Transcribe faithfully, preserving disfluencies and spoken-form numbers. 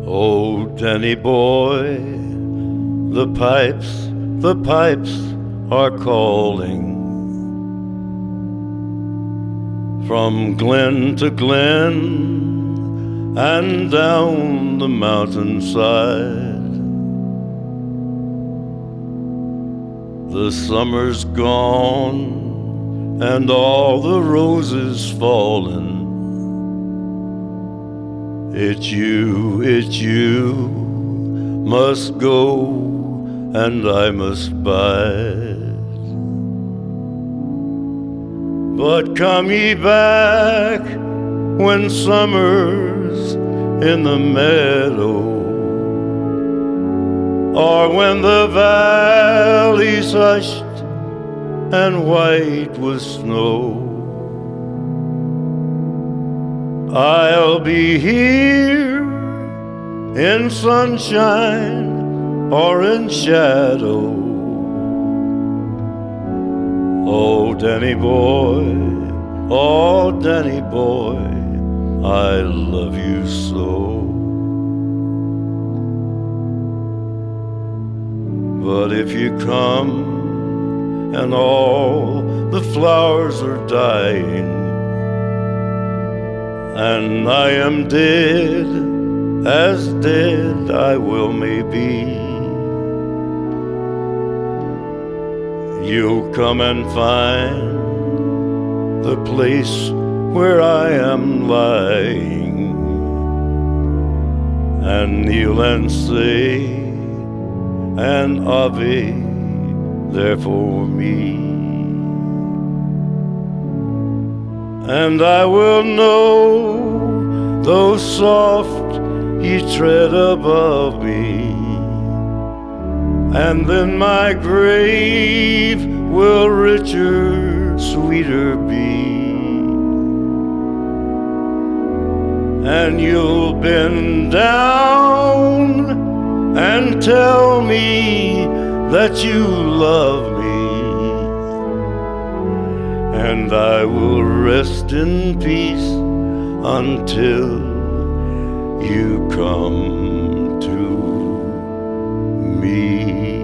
Oh, Danny boy, the pipes, the pipes are calling. From glen to glen and down the mountainside. The summer's gone and all the roses fallen. It's you, it's you must go and I must bide. But come ye back when summer's in the meadow, or when the valley's hushed and white with snow. I'll be here in sunshine or in shadow. Oh, Danny boy, oh, Danny boy, I love you so. But if you come and all the flowers are dying, and I am dead, as dead I will may be, you'll come and find the place where I am lying, and kneel and say an Ave there for me. And I will know, though soft ye tread above me, and then my grave will richer, sweeter be. And you'll bend down and tell me that you love me, and I will rest in peace until you come to me.